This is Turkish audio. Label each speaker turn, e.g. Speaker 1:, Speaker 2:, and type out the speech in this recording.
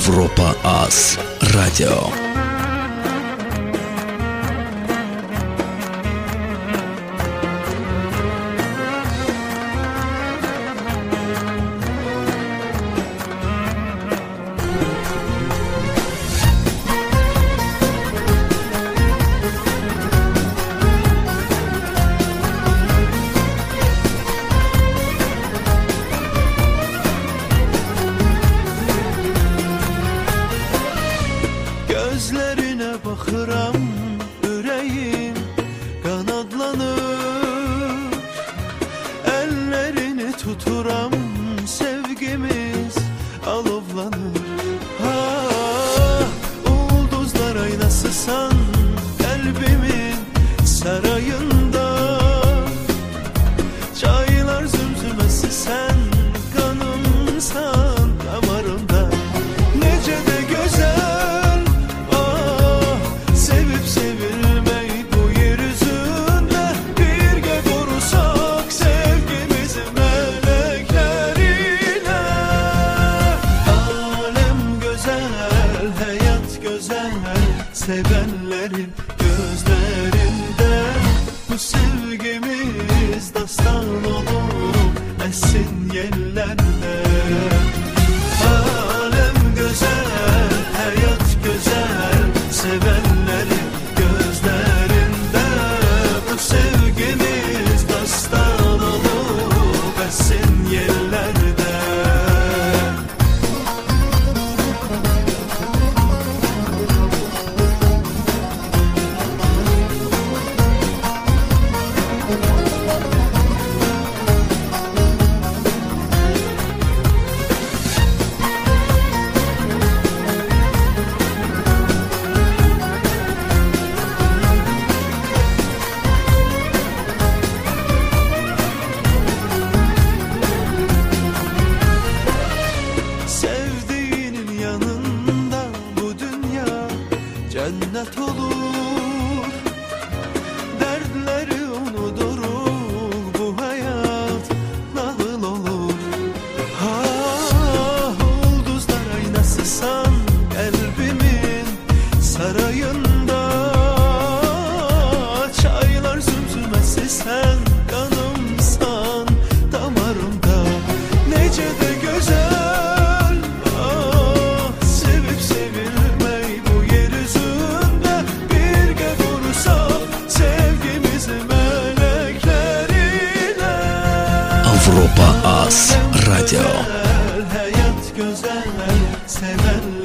Speaker 1: Avrupa Az Radio.
Speaker 2: Gözlerine bakıram, yüreğim kanadlanır. Ellerini tuturam, sevgimiz alovlanır. Ulduzlar aynasısan kalbimin sarayında. Çaylar zümzümesi sen, kanımsan damarımda. Nece de güzel sevenlerin gözlerinde. Bu sevgimiz dastan olup esin yerlerde. Alem güzel, hayat güzel, sevenlerin gözlerinde. Bu sevgimiz dastan olup esin yerlerde. Cennet olur, dertleri unudurur, bu hayat nağıl olur. Ulduzlar aynasısan kalbimin sarayında. Çaylar zümzümesi sen, kanımsan damarımda. Nece de güzel
Speaker 1: Avrupa Az Radio.
Speaker 2: hayat güzel, sevenler